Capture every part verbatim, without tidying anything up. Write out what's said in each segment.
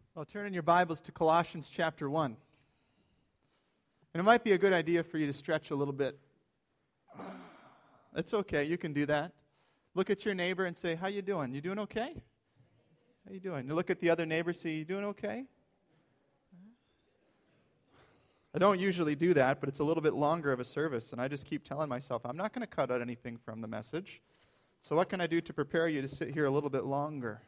Well, turn in your Bibles to Colossians chapter one. And it might be a good idea for you to stretch a little bit. It's okay, you can do that. Look at your neighbor and say, how you doing? You doing okay? How you doing? You look at the other neighbor and say, you doing okay? I don't usually do that, but it's a little bit longer of a service, and I just keep telling myself, I'm not going to cut out anything from the message. So what can I do to prepare you to sit here a little bit longer?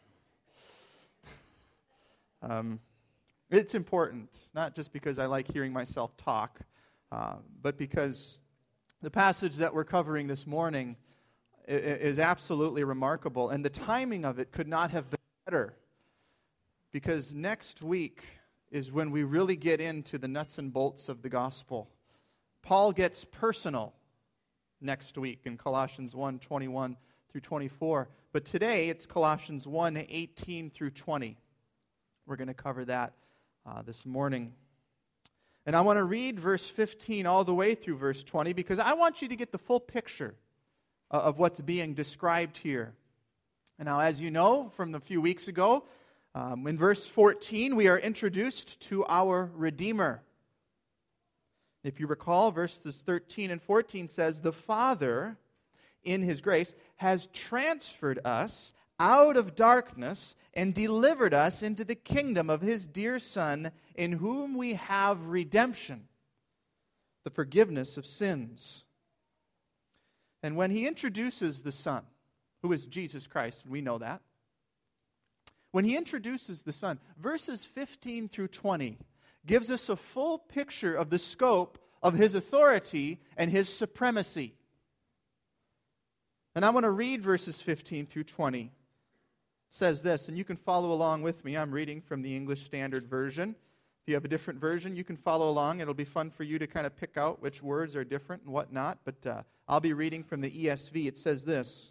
Um, it's important, not just because I like hearing myself talk, uh, but because the passage that we're covering this morning is, is absolutely remarkable, and the timing of it could not have been better, because next week is when we really get into the nuts and bolts of the gospel. Paul gets personal next week in Colossians one, twenty-one through twenty-four, but today it's Colossians one, eighteen through twenty. We're going to cover that uh, this morning. And I want to read verse fifteen all the way through verse twenty because I want you to get the full picture uh, of what's being described here. And now, as you know from a few weeks ago, um, in verse fourteen, we are introduced to our Redeemer. If you recall, verses thirteen and fourteen says, the Father, in His grace, has transferred us out of darkness and delivered us into the kingdom of His dear Son, in whom we have redemption, the forgiveness of sins. And when He introduces the Son, who is Jesus Christ, and we know that, when He introduces the Son, verses fifteen through twenty gives us a full picture of the scope of His authority and His supremacy. And I want to read verses fifteen through twenty. It says this, and you can follow along with me. I'm reading from the English Standard Version. If you have a different version, you can follow along. It'll be fun for you to kind of pick out which words are different and whatnot. But uh, I'll be reading from the E S V. It says this.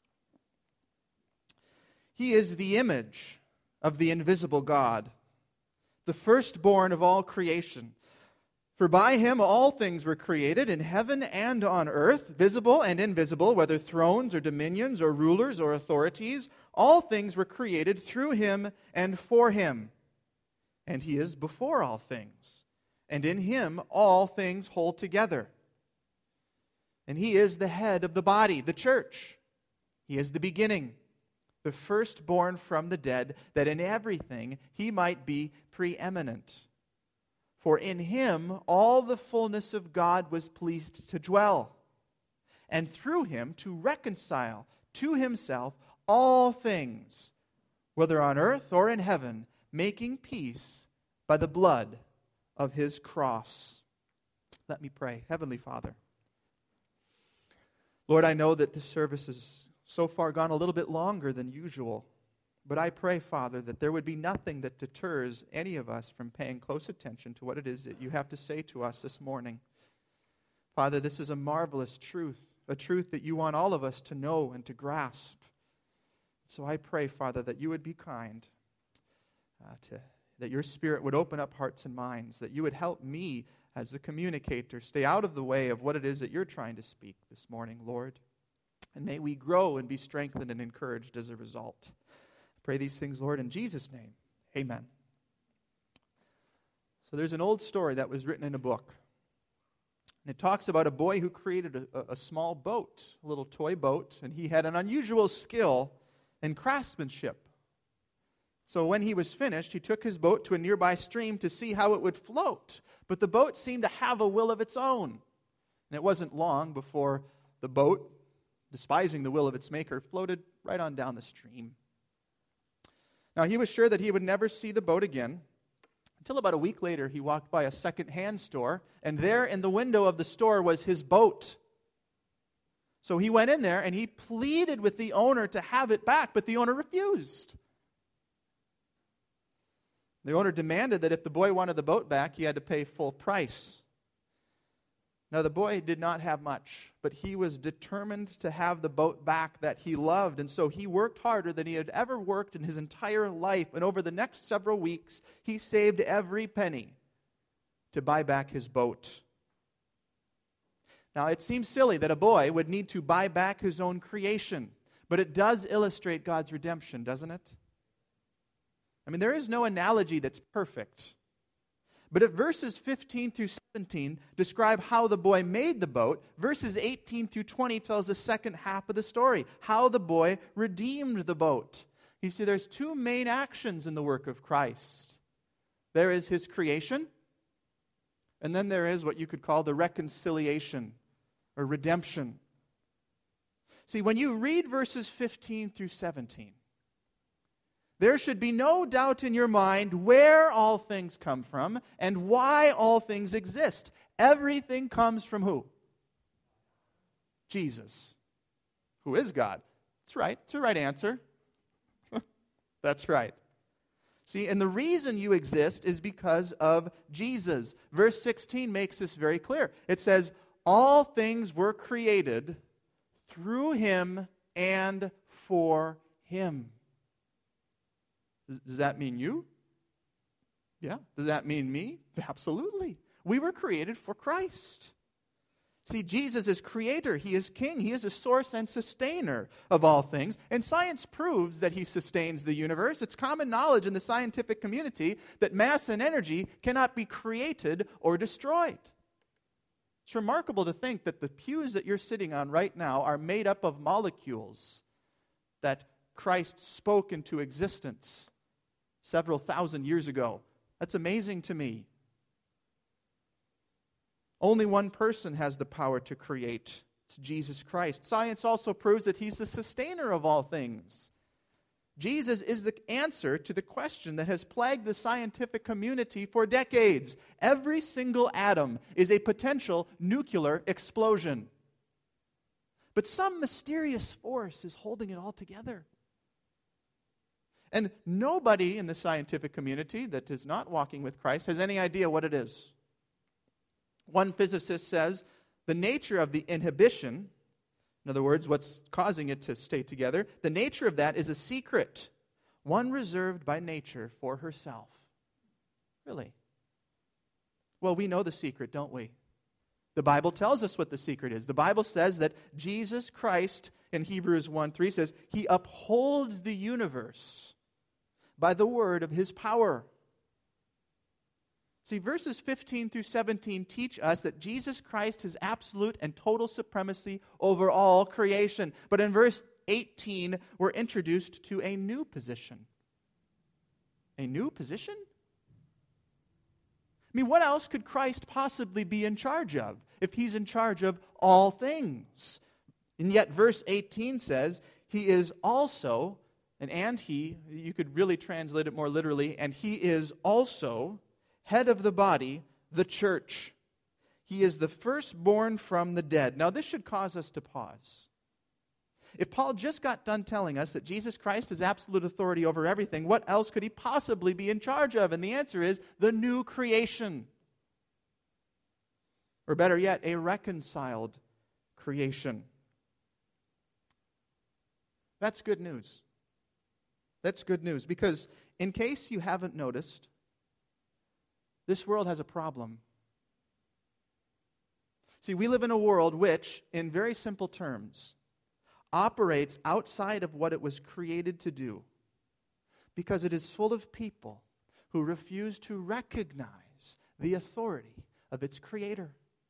He is the image of the invisible God, the firstborn of all creation. For by Him all things were created, in heaven and on earth, visible and invisible, whether thrones or dominions or rulers or authorities. All things were created through Him and for Him. And He is before all things, and in Him all things hold together. And He is the head of the body, the church. He is the beginning, the firstborn from the dead, that in everything He might be preeminent. For in Him all the fullness of God was pleased to dwell, and through Him to reconcile to Himself all things, whether on earth or in heaven, making peace by the blood of His cross. Let me pray. Heavenly Father, Lord, I know that this service has so far gone a little bit longer than usual. But I pray, Father, that there would be nothing that deters any of us from paying close attention to what it is that you have to say to us this morning. Father, this is a marvelous truth, a truth that you want all of us to know and to grasp. So I pray, Father, that you would be kind, uh, to, that your Spirit would open up hearts and minds, that you would help me as the communicator stay out of the way of what it is that you're trying to speak this morning, Lord. And may we grow and be strengthened and encouraged as a result. Pray these things, Lord, in Jesus' name. Amen. So there's an old story that was written in a book. And it talks about a boy who created a, a small boat, a little toy boat, and he had an unusual skill in craftsmanship. So when he was finished, he took his boat to a nearby stream to see how it would float. But the boat seemed to have a will of its own. And it wasn't long before the boat, despising the will of its maker, floated right on down the stream. Now, he was sure that he would never see the boat again, until about a week later he walked by a second-hand store, and there in the window of the store was his boat. So he went in there and he pleaded with the owner to have it back, but the owner refused. The owner demanded that if the boy wanted the boat back, he had to pay full price. Now, the boy did not have much, but he was determined to have the boat back that he loved. And so he worked harder than he had ever worked in his entire life. And over the next several weeks, he saved every penny to buy back his boat. Now, it seems silly that a boy would need to buy back his own creation, but it does illustrate God's redemption, doesn't it? I mean, there is no analogy that's perfect. But if verses fifteen through seventeen describe how the boy made the boat, verses eighteen through twenty tells the second half of the story, how the boy redeemed the boat. You see, there's two main actions in the work of Christ. There is his creation, and then there is what you could call the reconciliation or redemption. See, when you read verses fifteen through seventeen, there should be no doubt in your mind where all things come from and why all things exist. Everything comes from who? Jesus, who is God. That's right. It's the right answer. That's right. See, and the reason you exist is because of Jesus. Verse sixteen makes this very clear. It says, all things were created through him and for him. Does that mean you? Yeah. Does that mean me? Absolutely. We were created for Christ. See, Jesus is creator. He is king. He is the source and sustainer of all things. And science proves that he sustains the universe. It's common knowledge in the scientific community that mass and energy cannot be created or destroyed. It's remarkable to think that the pews that you're sitting on right now are made up of molecules that Christ spoke into existence several thousand years ago. That's amazing to me. Only one person has the power to create. It's Jesus Christ. Science also proves that he's the sustainer of all things. Jesus is the answer to the question that has plagued the scientific community for decades. Every single atom is a potential nuclear explosion. But some mysterious force is holding it all together. And nobody in the scientific community that is not walking with Christ has any idea what it is. One physicist says the nature of the inhibition, in other words, what's causing it to stay together, the nature of that is a secret, one reserved by nature for herself. Really? Well, we know the secret, don't we? The Bible tells us what the secret is. The Bible says that Jesus Christ, in Hebrews one three, says, he upholds the universe by the word of his power. See, verses fifteen through seventeen teach us that Jesus Christ has absolute and total supremacy over all creation. But in verse eighteen, we're introduced to a new position. A new position? I mean, what else could Christ possibly be in charge of if he's in charge of all things? And yet verse eighteen says, he is also, and and he, you could really translate it more literally, and he is also head of the body, the church. He is the firstborn from the dead. Now, this should cause us to pause. If Paul just got done telling us that Jesus Christ has absolute authority over everything, what else could he possibly be in charge of? And the answer is the new creation. Or better yet, a reconciled creation. That's good news. That's good news because in case you haven't noticed, this world has a problem. See, we live in a world which, in very simple terms, operates outside of what it was created to do because it is full of people who refuse to recognize the authority of its creator.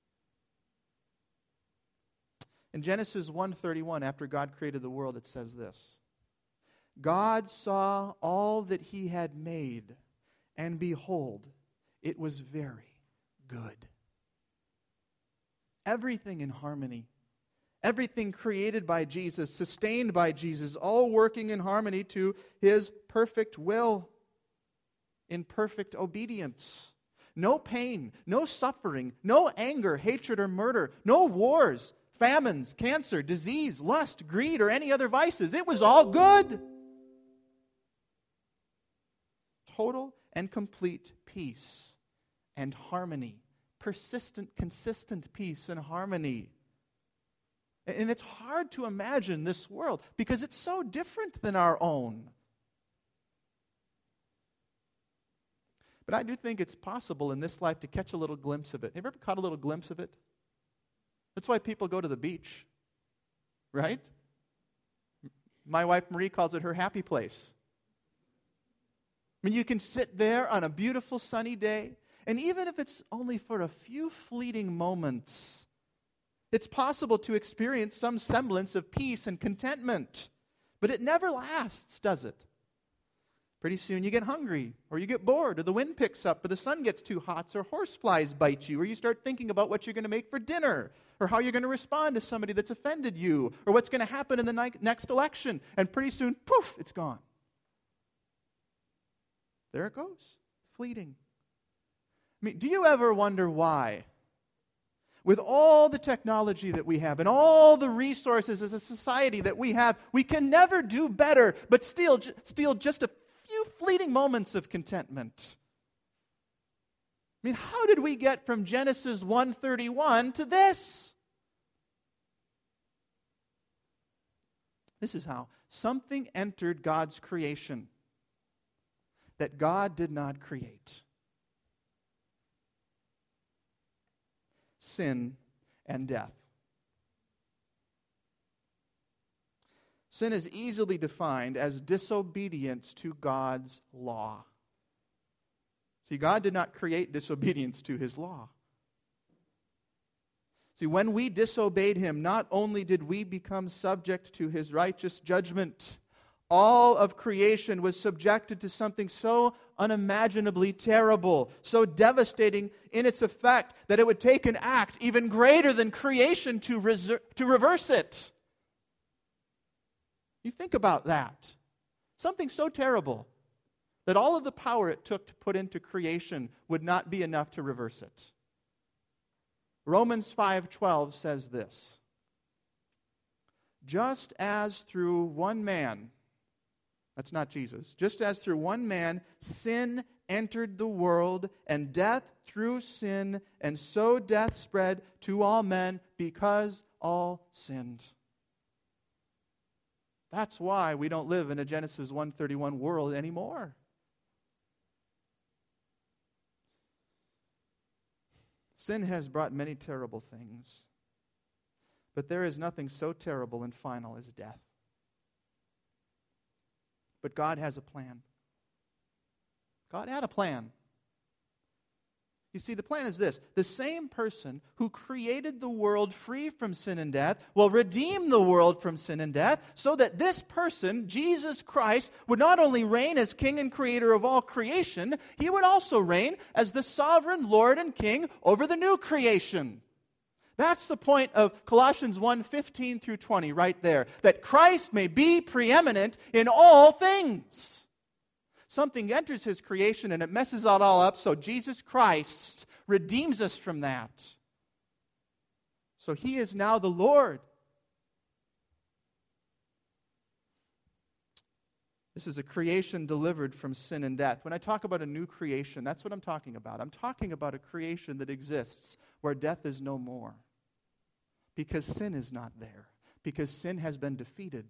In Genesis one thirty-one, after God created the world, it says this: God saw all that he had made, and behold, it was very good. Everything in harmony. Everything created by Jesus, sustained by Jesus, all working in harmony to his perfect will, in perfect obedience. No pain, no suffering, no anger, hatred, or murder, no wars, famines, cancer, disease, lust, greed, or any other vices. It was all good. Total and complete peace and harmony. Persistent, consistent peace and harmony. And it's hard to imagine this world because it's so different than our own. But I do think it's possible in this life to catch a little glimpse of it. Have you ever caught a little glimpse of it? That's why people go to the beach, right? My wife Marie calls it her happy place. I mean, you can sit there on a beautiful sunny day, and even if it's only for a few fleeting moments, it's possible to experience some semblance of peace and contentment. But it never lasts, does it? Pretty soon you get hungry, or you get bored, or the wind picks up, or the sun gets too hot, or horseflies bite you, or you start thinking about what you're going to make for dinner, or how you're going to respond to somebody that's offended you, or what's going to happen in the ni- next election. And pretty soon, poof, it's gone. There it goes, fleeting. I mean, do you ever wonder why? With all the technology that we have and all the resources as a society that we have, we can never do better, but steal, steal just a few fleeting moments of contentment. I mean, how did we get from Genesis one thirty-one to this? This is how. Something entered God's creation that God did not create. Sin and death. Sin is easily defined as disobedience to God's law. See, God did not create disobedience to His law. See, when we disobeyed Him, not only did we become subject to His righteous judgment, all of creation was subjected to something so unimaginably terrible, so devastating in its effect, that it would take an act even greater than creation to, reser- to reverse it. You think about that. Something so terrible that all of the power it took to put into creation would not be enough to reverse it. Romans five twelve says this: just as through one man, that's not Jesus, just as through one man sin entered the world, and death through sin, and so death spread to all men because all sinned. That's why we don't live in a Genesis one thirty-one world anymore. Sin has brought many terrible things, but there is nothing so terrible and final as death. But God has a plan. God had a plan. You see, the plan is this: the same person who created the world free from sin and death will redeem the world from sin and death, so that this person, Jesus Christ, would not only reign as King and Creator of all creation, He would also reign as the sovereign Lord and King over the new creation. That's the point of Colossians one fifteen through twenty right there, that Christ may be preeminent in all things. Something enters His creation and it messes it all up, so Jesus Christ redeems us from that. So He is now the Lord. This is a creation delivered from sin and death. When I talk about a new creation, that's what I'm talking about. I'm talking about a creation that exists where death is no more. Because sin is not there. Because sin has been defeated.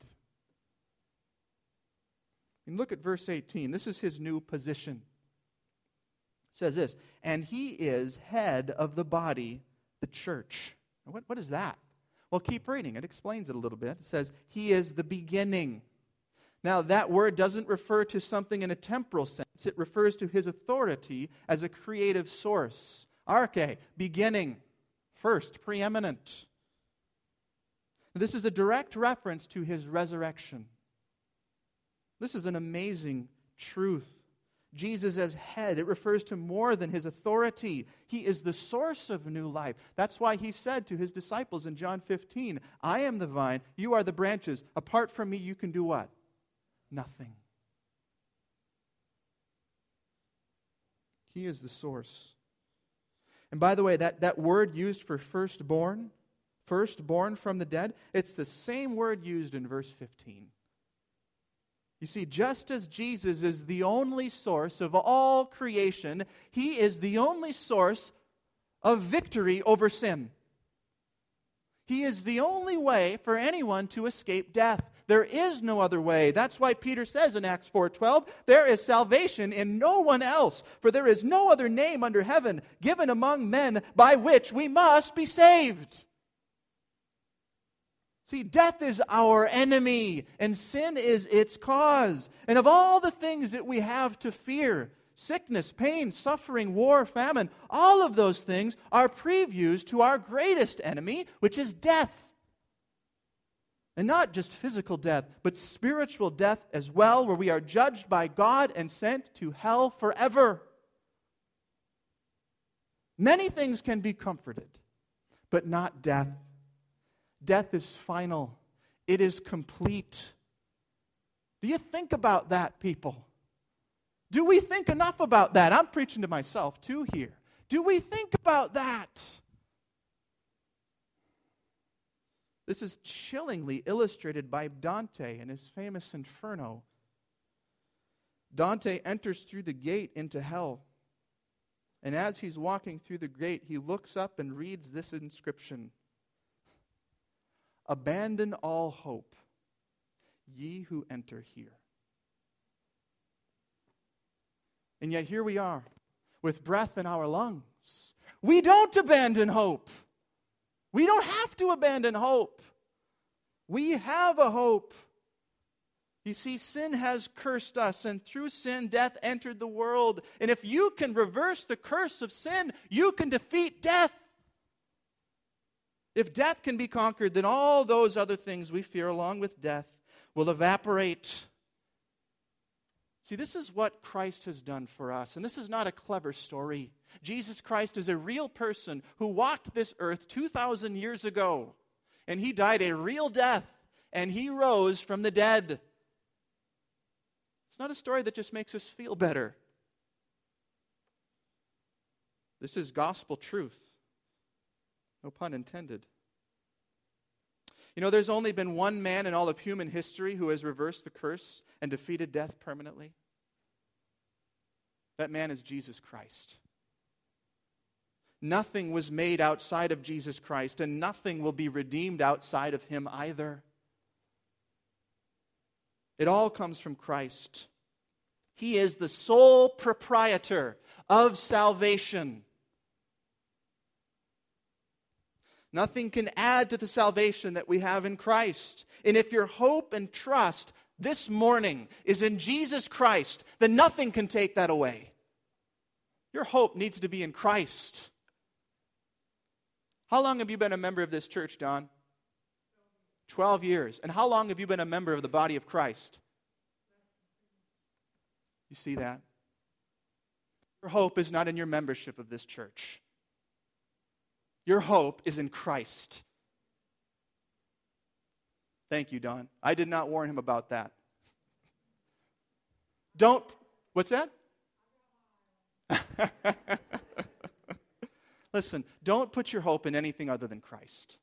And look at verse eighteen. This is His new position. It says this: and He is head of the body, the church. What, what is that? Well, keep reading. It explains it a little bit. It says, He is the beginning. Now, that word doesn't refer to something in a temporal sense. It refers to His authority as a creative source. Arche, beginning, first, preeminent. This is a direct reference to His resurrection. This is an amazing truth. Jesus as head, it refers to more than His authority. He is the source of new life. That's why He said to His disciples in John fifteen, I am the vine, you are the branches. Apart from me, you can do what? Nothing. He is the source. And by the way, that, that word used for firstborn, firstborn from the dead, it's the same word used in verse fifteen. You see, just as Jesus is the only source of all creation, He is the only source of victory over sin. He is the only way for anyone to escape death. There is no other way. That's why Peter says in Acts four twelve, there is salvation in no one else, for there is no other name under heaven given among men by which we must be saved. See, death is our enemy, and sin is its cause. And of all the things that we have to fear, sickness, pain, suffering, war, famine, all of those things are previews to our greatest enemy, which is death. And not just physical death, but spiritual death as well, where we are judged by God and sent to hell forever. Many things can be comforted, but not death. Death is final. It is complete. Do you think about that, people? Do we think enough about that? I'm preaching to myself too here. Do we think about that? This is chillingly illustrated by Dante in his famous Inferno. Dante enters through the gate into hell. And as he's walking through the gate, he looks up and reads this inscription: "Abandon all hope, ye who enter here." And yet here we are, with breath in our lungs. We don't abandon hope. We don't have to abandon hope. We have a hope. You see, sin has cursed us, and through sin, death entered the world. And if you can reverse the curse of sin, you can defeat death. If death can be conquered, then all those other things we fear along with death will evaporate. See, this is what Christ has done for us, and this is not a clever story. Jesus Christ is a real person who walked this earth two thousand years ago, and he died a real death, and he rose from the dead. It's not a story that just makes us feel better. This is gospel truth. No pun intended. You know, there's only been one man in all of human history who has reversed the curse and defeated death permanently. That man is Jesus Christ. Nothing was made outside of Jesus Christ, and nothing will be redeemed outside of him either. It all comes from Christ. He is the sole proprietor of salvation. Nothing can add to the salvation that we have in Christ. And if your hope and trust this morning is in Jesus Christ, then nothing can take that away. Your hope needs to be in Christ. How long have you been a member of this church, Don? Twelve years. And how long have you been a member of the body of Christ? You see that? Your hope is not in your membership of this church. Your hope is in Christ. Thank you, Don. I did not warn him about that. Don't, what's that? Listen, don't put your hope in anything other than Christ,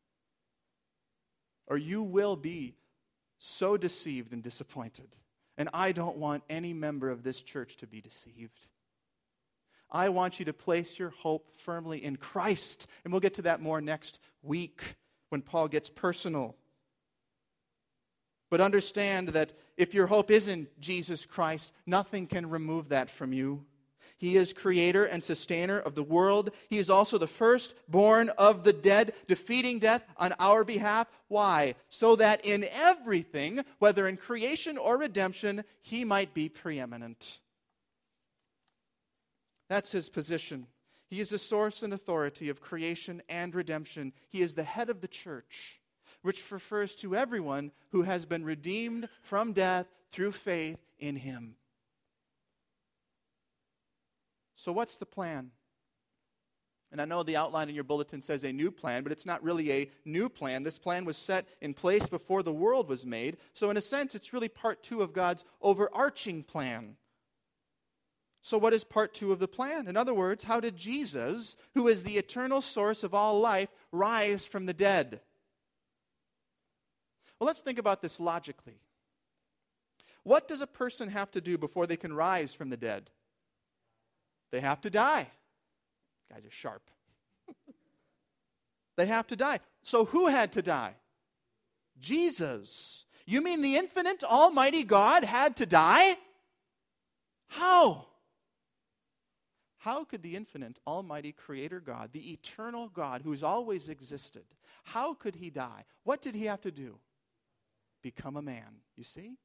or you will be so deceived and disappointed. And I don't want any member of this church to be deceived. I want you to place your hope firmly in Christ. And we'll get to that more next week when Paul gets personal. But understand that if your hope is in Jesus Christ, nothing can remove that from you. He is creator and sustainer of the world. He is also the firstborn of the dead, defeating death on our behalf. Why? So that in everything, whether in creation or redemption, he might be preeminent. That's his position. He is the source and authority of creation and redemption. He is the head of the church, which refers to everyone who has been redeemed from death through faith in him. So what's the plan? And I know the outline in your bulletin says a new plan, but it's not really a new plan. This plan was set in place before the world was made. So in a sense, it's really part two of God's overarching plan. So what is part two of the plan? In other words, how did Jesus, who is the eternal source of all life, rise from the dead? Well, let's think about this logically. What does a person have to do before they can rise from the dead? They have to die. You guys are sharp. They have to die. So who had to die? Jesus. You mean the infinite, almighty God had to die? How? How could the infinite, almighty creator God, the eternal God who's always existed, how could he die? What did he have to do? Become a man, you see?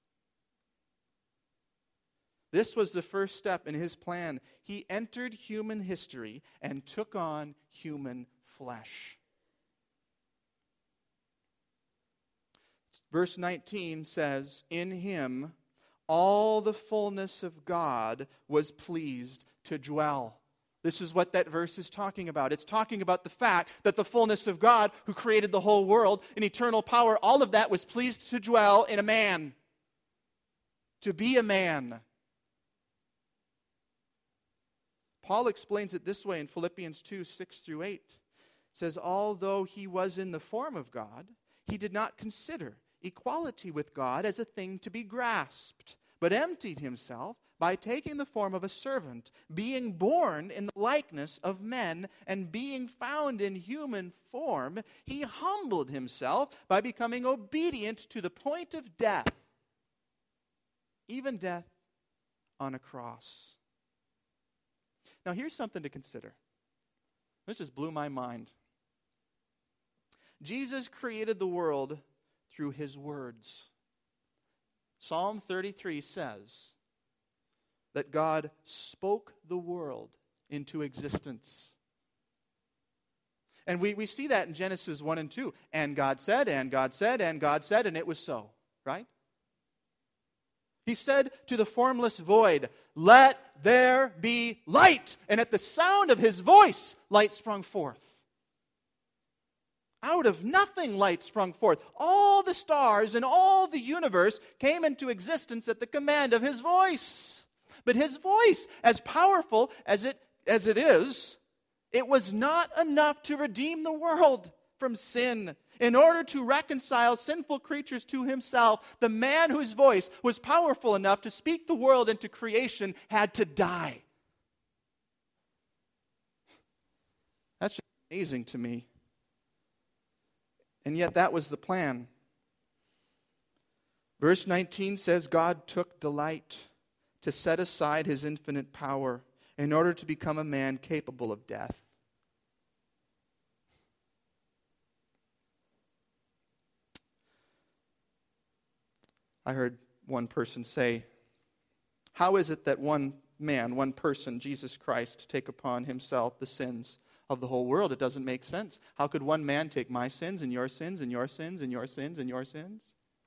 This was the first step in his plan. He entered human history and took on human flesh. Verse nineteen says, in him all the fullness of God was pleased to dwell. This is what that verse is talking about. It's talking about the fact that the fullness of God, who created the whole world in eternal power, all of that was pleased to dwell in a man. To be a man. Paul explains it this way in Philippians two, six through eight. It says, although he was in the form of God, he did not consider equality with God as a thing to be grasped, but emptied himself by taking the form of a servant, being born in the likeness of men, and being found in human form, he humbled himself by becoming obedient to the point of death, even death on a cross. Now, here's something to consider. This just blew my mind. Jesus created the world through his words. Psalm thirty-three says that God spoke the world into existence. And we, we see that in Genesis one and two. And God said, and God said, and God said, and it was so. Right? He said to the formless void, let there be light. And at the sound of his voice, light sprung forth. Out of nothing, light sprung forth. All the stars and all the universe came into existence at the command of his voice. But his voice, as powerful as it, as it is, it was not enough to redeem the world from sin. In order to reconcile sinful creatures to himself, the man whose voice was powerful enough to speak the world into creation had to die. That's just amazing to me. And yet that was the plan. Verse nineteen says, God took delight to set aside his infinite power in order to become a man capable of death. I heard one person say, how is it that one man, one person, Jesus Christ, take upon himself the sins of the whole world? It doesn't make sense. How could one man take my sins and your sins and your sins and your sins and your sins?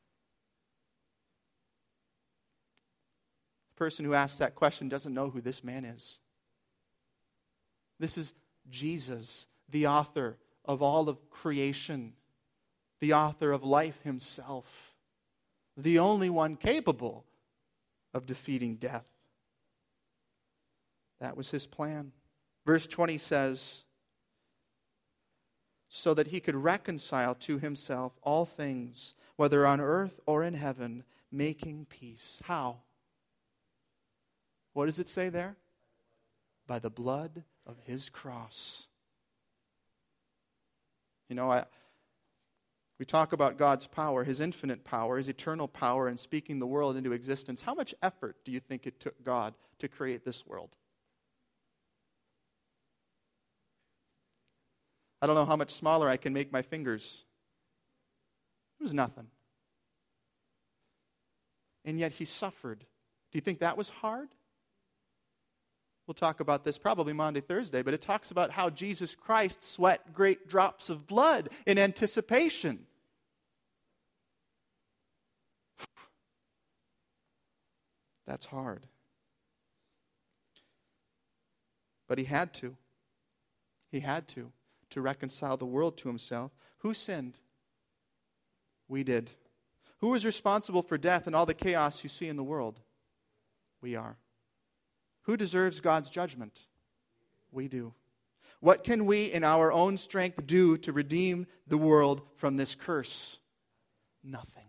The person who asks that question doesn't know who this man is. This is Jesus, the author of all of creation, the author of life himself, the only one capable of defeating death. That was his plan. Verse twenty says, so that he could reconcile to himself all things, whether on earth or in heaven, making peace. How? What does it say there? By the blood of his cross. You know, I, we talk about God's power, his infinite power, his eternal power in speaking the world into existence. How much effort do you think it took God to create this world? I don't know how much smaller I can make my fingers. It was nothing. And yet he suffered. Do you think that was hard? We'll talk about this probably Monday, Thursday, but it talks about how Jesus Christ sweat great drops of blood in anticipation. That's hard. But he had to. He had to. To reconcile the world to himself. Who sinned? We did. Who is responsible for death and all the chaos you see in the world? We are. Who deserves God's judgment? We do. What can we in our own strength do to redeem the world from this curse? Nothing.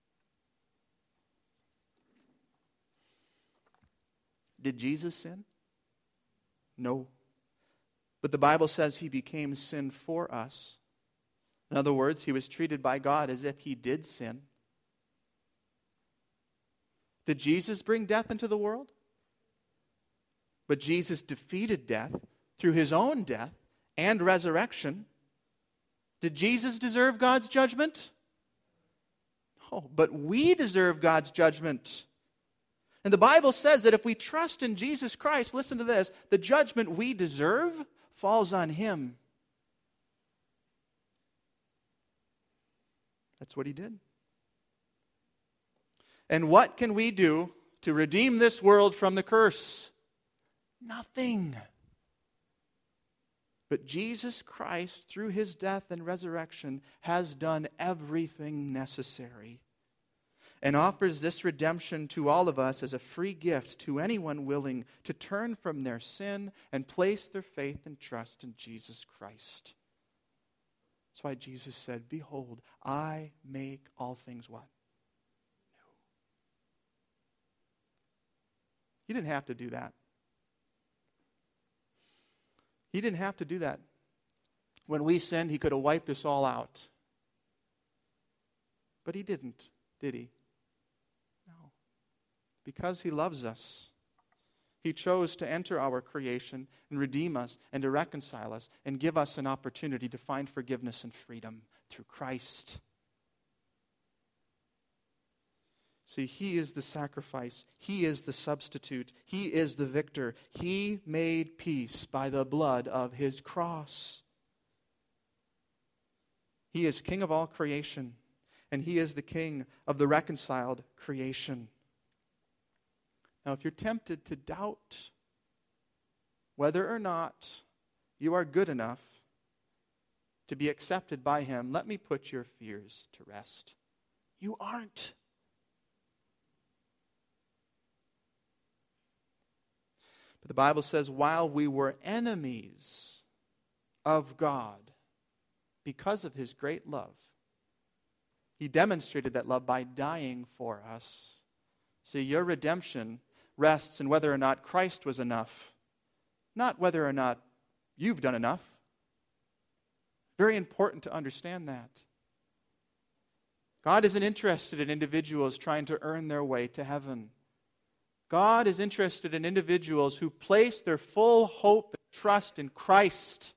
Did Jesus sin? No. But the Bible says he became sin for us. In other words, he was treated by God as if he did sin. Did Jesus bring death into the world? But Jesus defeated death through his own death and resurrection. Did Jesus deserve God's judgment? No, but we deserve God's judgment. And the Bible says that if we trust in Jesus Christ, listen to this, the judgment we deserve falls on him. That's what he did. And what can we do to redeem this world from the curse? Nothing. But Jesus Christ, through his death and resurrection, has done everything necessary and offers this redemption to all of us as a free gift to anyone willing to turn from their sin and place their faith and trust in Jesus Christ. That's why Jesus said, "Behold, I make all things what? New." He didn't have to do that. He didn't have to do that. When we sinned, he could have wiped us all out. But he didn't, did he? No. Because he loves us, he chose to enter our creation and redeem us and to reconcile us and give us an opportunity to find forgiveness and freedom through Christ. See, he is the sacrifice. He is the substitute. He is the victor. He made peace by the blood of his cross. He is king of all creation, and he is the king of the reconciled creation. Now, if you're tempted to doubt whether or not you are good enough to be accepted by him, let me put your fears to rest. You aren't. But the Bible says, while we were enemies of God, because of his great love, he demonstrated that love by dying for us. See, your redemption rests in whether or not Christ was enough, not whether or not you've done enough. Very important to understand that. God isn't interested in individuals trying to earn their way to heaven. God is interested in individuals who place their full hope and trust in Christ,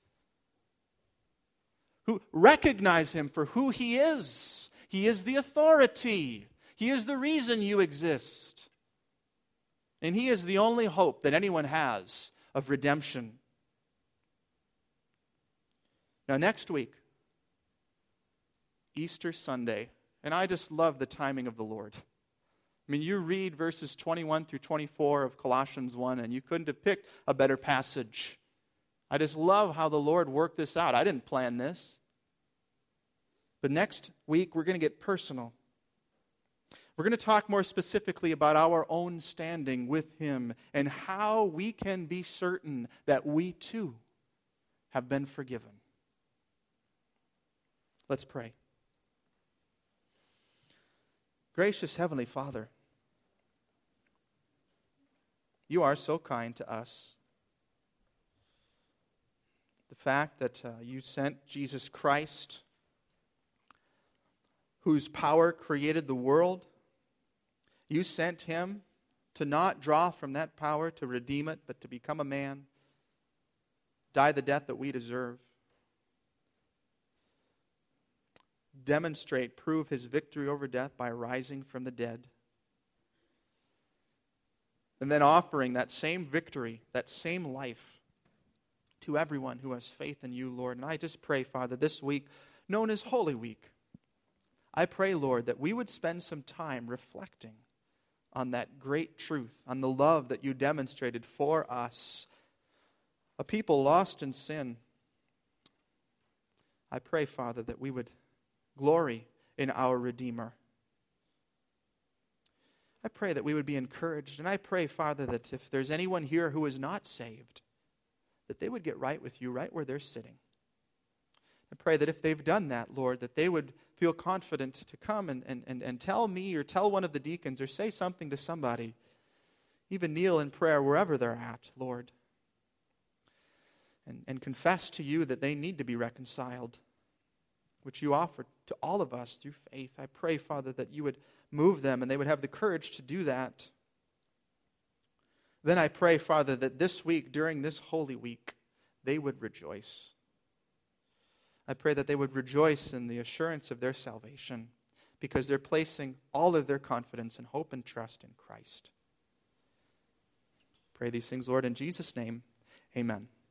who recognize him for who he is. He is the authority. He is the reason you exist. And he is the only hope that anyone has of redemption. Now, next week, Easter Sunday, and I just love the timing of the Lord. I mean, you read verses twenty-one through twenty-four of Colossians one, and you couldn't have picked a better passage. I just love how the Lord worked this out. I didn't plan this. But next week, we're going to get personal. We're going to talk more specifically about our own standing with him and how we can be certain that we too have been forgiven. Let's pray. Gracious Heavenly Father, you are so kind to us. The fact that uh, you sent Jesus Christ, whose power created the world, you sent him to not draw from that power to redeem it, but to become a man, die the death that we deserve, demonstrate, prove his victory over death by rising from the dead, and then offering that same victory, that same life to everyone who has faith in you, Lord. And I just pray, Father, this week, known as Holy Week, I pray, Lord, that we would spend some time reflecting on that great truth, on the love that you demonstrated for us, a people lost in sin. I pray, Father, that we would glory in our Redeemer. I pray that we would be encouraged, and I pray, Father, that if there's anyone here who is not saved, that they would get right with you right where they're sitting. I pray that if they've done that, Lord, that they would feel confident to come and, and, and, and tell me or tell one of the deacons or say something to somebody, even kneel in prayer wherever they're at, Lord, and, and confess to you that they need to be reconciled, which you offered to all of us through faith. I pray, Father, that you would move them and they would have the courage to do that. then I pray, Father, that this week, during this Holy Week, they would rejoice. I pray that they would rejoice in the assurance of their salvation because they're placing all of their confidence and hope and trust in Christ. Pray these things, Lord, in Jesus' name. Amen.